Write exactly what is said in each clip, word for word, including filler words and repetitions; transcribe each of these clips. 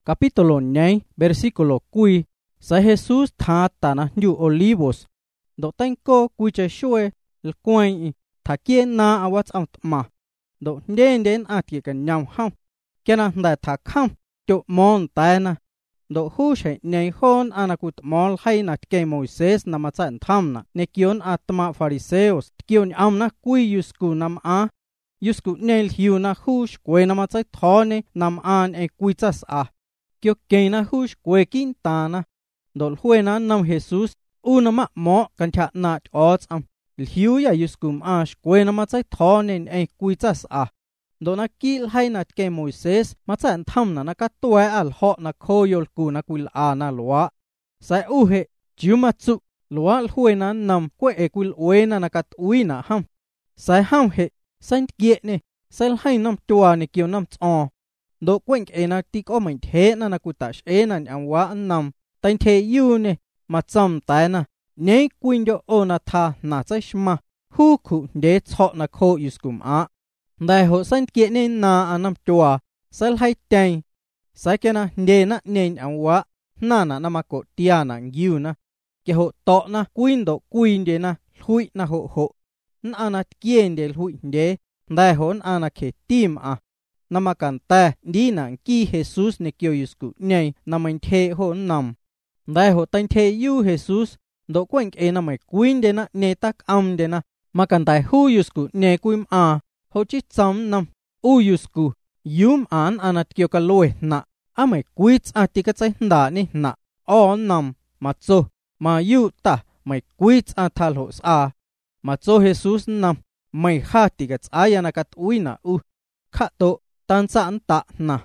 capítulo nhảy, versículo quy, sa Jesus tha ta na nhu olivos, do tanh cô quy che shue, l quay thả kia na a what's out ma, do đến đến a kia cái nhau hông, kia na đại thả không, chỗ mòn tai na, do hu sẽ nhảy hôn anakut mol hay na ke Moises na matsan tham na, ne kion atma fariseos, kion am na quy yusku nam a, yusku nel hiu na hush kwe na matsai thone nam an e quy chas a, kio ke na hush kwe kin ta na, do hue na nam Jesus, u na ma mo kan cha na ots am, hiu ya yuskum a kwe na matsai thone e quy chas a. Do na kil hay na ke Moises matsan tham na nakatue al ho na koyol ku na kwil a na lua. Sa uhe jumatsu lua hui na nam kwe e kwil ue na nakat ui na ham. Sa ham he saint gie ne sel hay nam tua ne kio nam tson. Do kwenk e na tik o main the na nakutash e na nyang wa nam tain the yu ne matsam tai na ne kwin do o na tha na chai shma hu ku de cho na ko yuskum a. Đại hộ sanh kia nên na anam chua, sel hay tay, sai kia na nề na nên ăn quá, na na na mako tia na ngiu na, kia hộ to na queen do queen de na hui na hộ hộ, na ana kien de hui de, đại hộ ana ke tim a, na makan ta đi na ki Jesus ne kio yusku nei na main the hộ nam, đại hộ tan the yu Jesus, do quen e na mai queen de na ne tak am de na, makan tai hu yusku ne quim a. Ho chi cham nam u yusku yum an anat kyo ka loe na amai quits atika chai nda ni na on nam ma cho ma yu ta mai quits athal hos a ma cho Jesus nam mai kha tika chaya na kat uina u kha to tan sa an ta na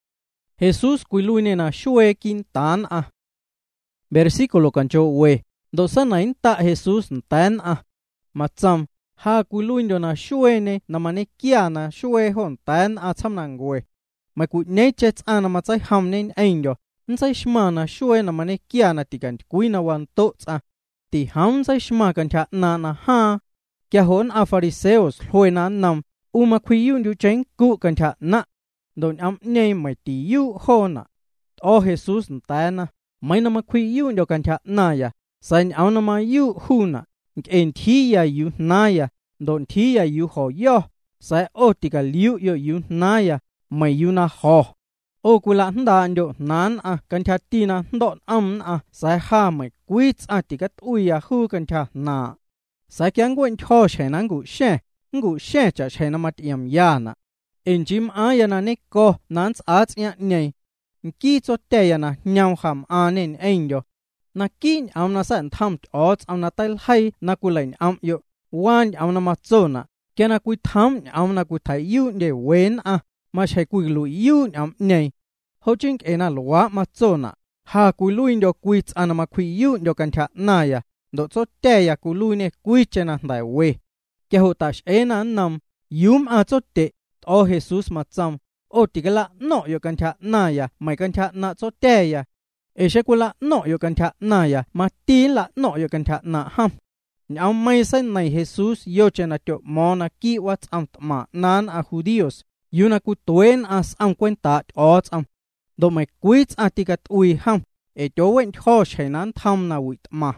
Jesus kuiluine na shue kin tan a versículo kancho we do sanain ta Jesus tan a ma cham ha kuiluin do na shue ne na mane kia na shue hon tan a cham nang we ma ku ne chet ana ma chai ham nen ein do nsai shma na shue na mane kia na tikan kuina wan to cha ti ham sai shma kan cha na na ha kya hon a fariseos hoi na nam u ma khuyun du chen ku kan cha na don am ne mai ti yu ho na o Jesus ta na mai na ma khuyun do kan cha na ya san au na ma yu hu na en thi ya yu na ya don thi ya yu ho yo sai o tika liu yo yu na ya mai yu na ho o kula nda ndo nan a kan tha ti na ndo am a sai ha mai quits a tika u ya hu kan tha na sai kyang gwen tho che nan gu she ngu she cha che na mat yam ya na en jim a ya na ne ko nan a ts nei ki cho te ya na nyam kham a nen en yo na kin am na san tham ot am na tel hai na kulain am yo wan am na ma chona kena kui tham am na ku thai yu de wen a ma chai kui lu yu am nei ho ching e na lwa ma chona ha kui lu ndo kui an ma kui yu ndo kan tha na ya do cho te ya ku lu ne kui chena dai we ke ho tash e na nam yum a cho te o Jesus ma cham o tikala no yo kan tha na ya mai kan tha na cho te ya e shekula no yo kan tha na ya ma ti la no yo kan tha na ham nyam mai san nai Jesus yo chena to mona ki what am ma nan a judios yuna ku tuen as am kwenta ot am do mai quits atikat ui ham e to wen ho chenan tham na wit ma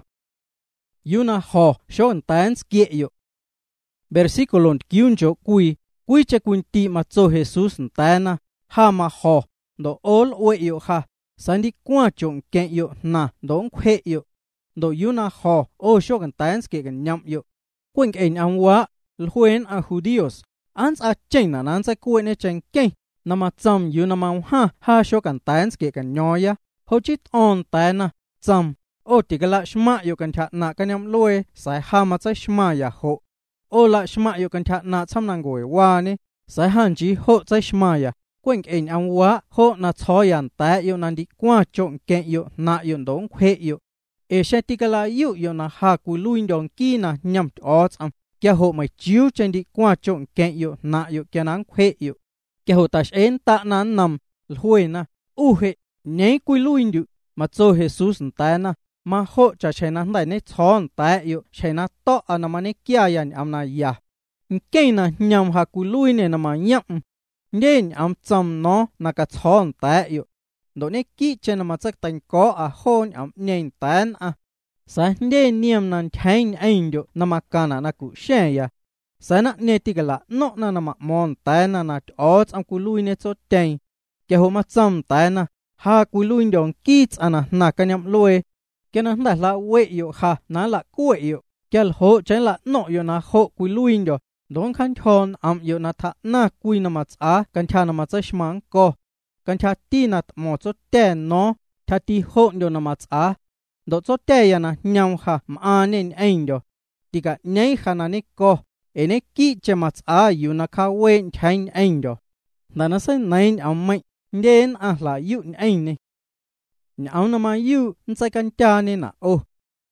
yuna ho shon tans ki yo versículo kyunjo kui kui che kunti ma cho Jesus ntana ha ma ho do all we yo ha sandi kwa chong ken yo na dong khe yo do yuna ho o shogan tans ke gan nyam yo kwen en am wa lhuen a judios ans a chen na nan sa kwen e chen ken na ma cham yuna ma ha ha shogan tans ke gan nyoya ho chit on ta na cham o tikala shma yo kan tha na kan yam loe sai ha ma cha shma ya ho o la shma yo kan tha na cham nang goi wa ne sai han ji ho cha shma ya kwen en am wa ho na cho yan ta yo nan di kwa chong ken yo na yo dong khe yo e shetikala yu yo na ha ku luin dong ki na nyam ot am kya ho mai chiu chen di kwa chong ken yo na yo kya nang khe yo kya ho tash en ta nan nam lhoi na u he nei ku luin du ma cho Jesus ta na ma ho cha chena dai ne chon ta yo chena to anama ne kya yan am na ya ke na nyam ha ku luin ne na ma nyam nên am chăm nó na cả chọn tại yo độ nét kỹ trên mà chắc thành có à hôn ẩm nền tán à sa nê niệm nan chain anh yo namakana na ku sheya sa na ne tigala no na na mon ta na na ot am ku lui ne cho ten ke ho ma cham ta na ha ku lui dong kits ana na kanyam lue ke na nda la we yo ha na la ku yo kel ho chen la no yo na ho ku lui yo dong khan thon am yo na tha na ku na ma cha kan cha na ma cha shmang ko kan cha ti na mo cho ten no tha ti ho yo na ma cha độ cho tè na nhau ha mà nên anh đó thì cả nhảy khả năng này có em này kỹ cho mặt à yêu na khá quen thành anh đó là nó sẽ này ông mày nên à là yêu anh này nhau na mà yêu sẽ cần cha nên à ô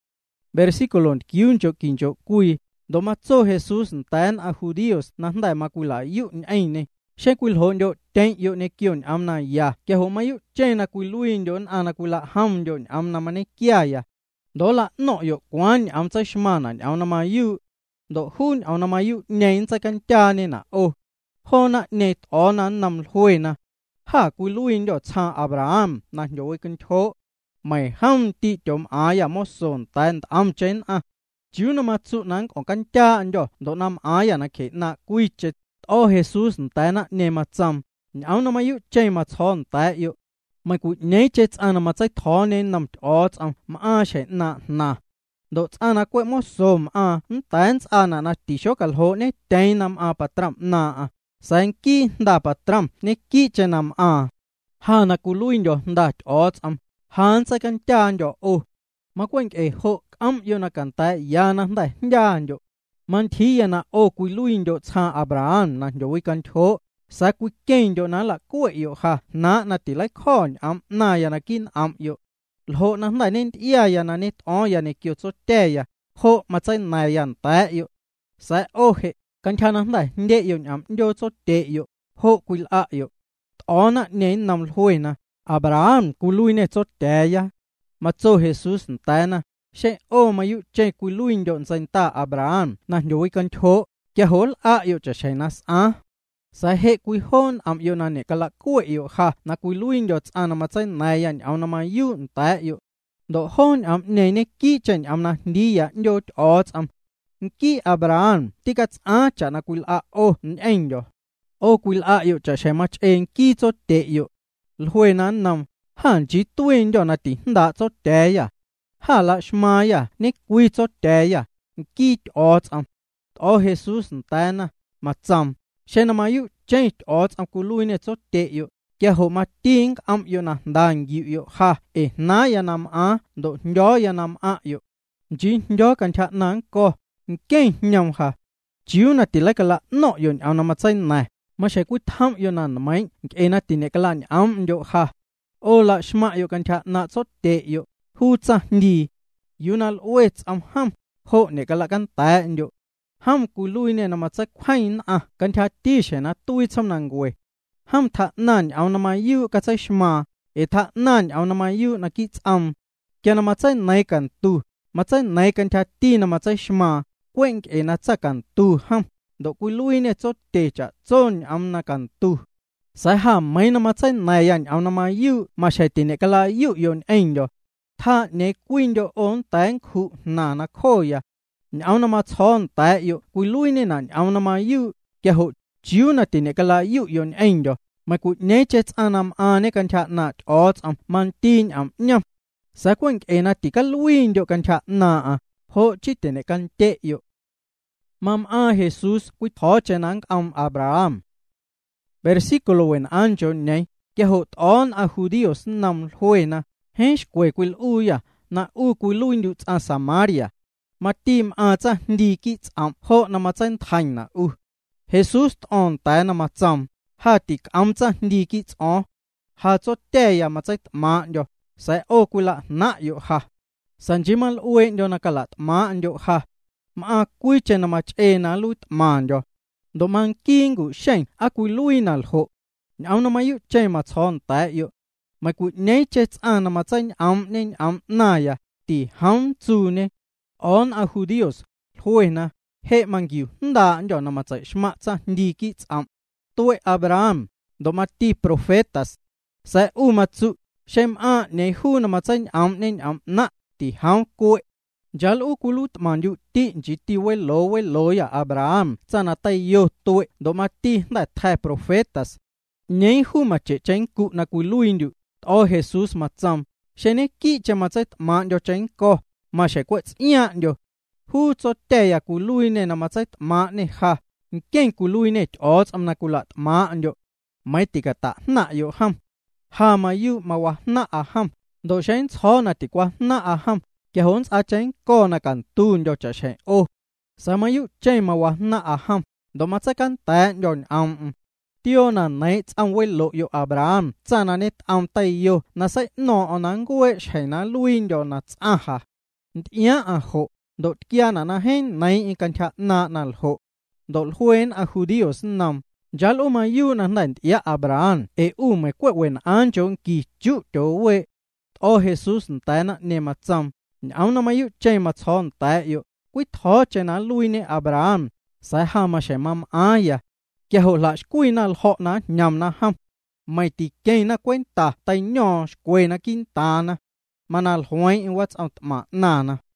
versículo quince quince cùi đó mà cho Jesus tan à Judios nãy đại mà cùi là yêu anh này sẽ cùi hồn đó tên yêu này kion am na ya ke ho ma yu chen na cùi luin don ana cùi là ham don am na mane kia ya đó là no yo quan am cha shma na am na ma yu đó hun am na ma yu nein cha kan cha ne na ô ho na ne to na nam hui na ha cùi luin do cha Abraham na yo kan tho mai ham ti chom a ya mo son tan am chen a chiu na ma chu nang ong kan cha an do do nam a ya na ke na cùi che ô Jesus ta na ne ma cham áo nó mà yêu chơi mà chọn tại yêu mà cụ nhảy chết anh mà chạy thò nên nằm ở trong mà à sẽ na na độ anh à quay mất sớm à tại anh à na tí số cái hồ này tay nằm à patram na à sáng kí đã patram này kí chơi nằm à ha na cụ lui rồi đã ở trong hắn sẽ cần cha rồi ô mà quên cái hồ âm yêu na cần tại ya na đã ya rồi mình thì na ô cụ lui rồi cha Abraham na rồi cần thô sa ku ken do na la ku yo ha na na ti lai khon am na ya na kin am yo ho na na nen ia ya na net o ya ne kyo cho te ya ho ma chai na yan ta yo sa o he kan cha na na nde yo am do cho te yo ho ku a yo o na ne nam hui na Abraham ku lui ne cho te ya ma cho Jesus ta na she o ma yu che ku lui do san ta Abraham na yo kan tho ke hol a yo cha shainas a sa he kui hon am yo na ne kala ku yo ha na kui luin yo ana ma chai na yan au na ma yu ta yo do hon am ne ne ki chen am na ndi ya yo o am ki Abraham tikat a cha na kui a o en yo o kui a yo cha she mach en ki cho te yo lhoi nan nam han ji tuin yo na ti da cho te ya ha la shma ya ne kui cho te ya ki o am o Jesus ta na ma cham she na ma yu chen ot am ku lui ne cho te yo ke ho ma ting am yo na dang yu yo ha e na ya nam a do nyo ya nam a yo ji nyo kan cha nang ko ke nyam ha jiu na ti la kala no yo am na ma chai na ma she ku tham yo na mai e na ti ne kala am yo ha o la shma yo kan cha na cho te yo hu cha ni yu na wet am ham ho ne kala kan ta yo ham ku lui ne na ma cha khwain a kan tha ti she na tui cham nang gwe ham tha nan au na ma yu ka cha shma e tha nan au na ma yu na ki cham ke na ma cha nai kan tu ma cha nai kan tha ti na ma cha shma kwen e na cha kan tu ham do ku lui ne cho te cha chon am na kan tu sai ha mai na ma cha nai yan au na ma yu ma she ti ne kala yu yon en do tha ne kwin do on tang khu na na kho ya nhau na ma chon ta yo ku lui ne na nhau na ma yu ke ho jiu na ti ne kala yu yon en do ma ku ne chet anam a ne kan cha na ot am man tin am nyam sa kwen e na ti ka lui do kan cha na a ho chi te ne kan te yo mam a Jesus ku tho chenang am Abraham versículo en anjo ne ke ho on a Judios nam hoena hesh kwe kwil u ya na u ku lui du a Samaria mà tìm à cha đi kỹ am ho na ma chen thành na u Jesus on ta na ma cham ha ti am cha đi kỹ o ha cho te ya ma chai ma yo sai o kula na yo ha sanjimal uen yo na kalat ma yo ha ma kui chen na ma che na lut ma yo do man kingu shen a kui lui na ho au na ma yu che ma chon ta yo ma ku nei che a na ma chen am nen am na ya ti ham chu ne on a Judios hoi na he mangiu nda njo na ma chai shma cha ndi ki cham toi Abraham do ma ti profetas sa u ma chu xem a này hu nằm chân ẩm nên ẩm nạ thì hao cội Jal u kulut man yu ti jiti we lo we lo ya Abraham sana tay yo tuổi do ma ti da thai profetas nhei hu ma che chen ku na ku luin yu o Jesus ma cham shene ki che ma chet man yo chen ko ma she kwet nya yo hu cho te ya ku luin ne na ma chet ma ne ha ken ku luin ne o cham na ku lat ma yo mai ti ka ta na yo ham ha ma yu ma wa na a ham do shen cho na ti kwa na a ham Kẻ hôn á chén có na cần tuôn cho trả xe ô. Sa mà yu chê mà wà na à ham. Đó mà chắc cần tẹn dọn ông. Tiêu na nấy chăm quê lộ yu Abraham. Chà na nét ông tay yu. Na sẽ nọ ở nắng quê xe na luin dọn na chá hà. Nhá à hộ. Đột kia na na hên nấy in cần chạc na na hộ. Đột huyền à Hudio sinh nằm. Jal u mà yu na nành tía Abraham. E u mà quê quên án chốn kỳ chú chỗ quê. Ô Jesus tẹn na nè mà chăm. Ông nó mới chơi mà chọn tại yêu quý thọ chơi nó lui nè Abraham sai ha mà sẽ mắm ai à kia hồ lại quý nó họ nó nhầm nó ham mày thì cây nó quên ta tay nhỏ quên nó kinh ta na mà nó hoài in what's out mà na na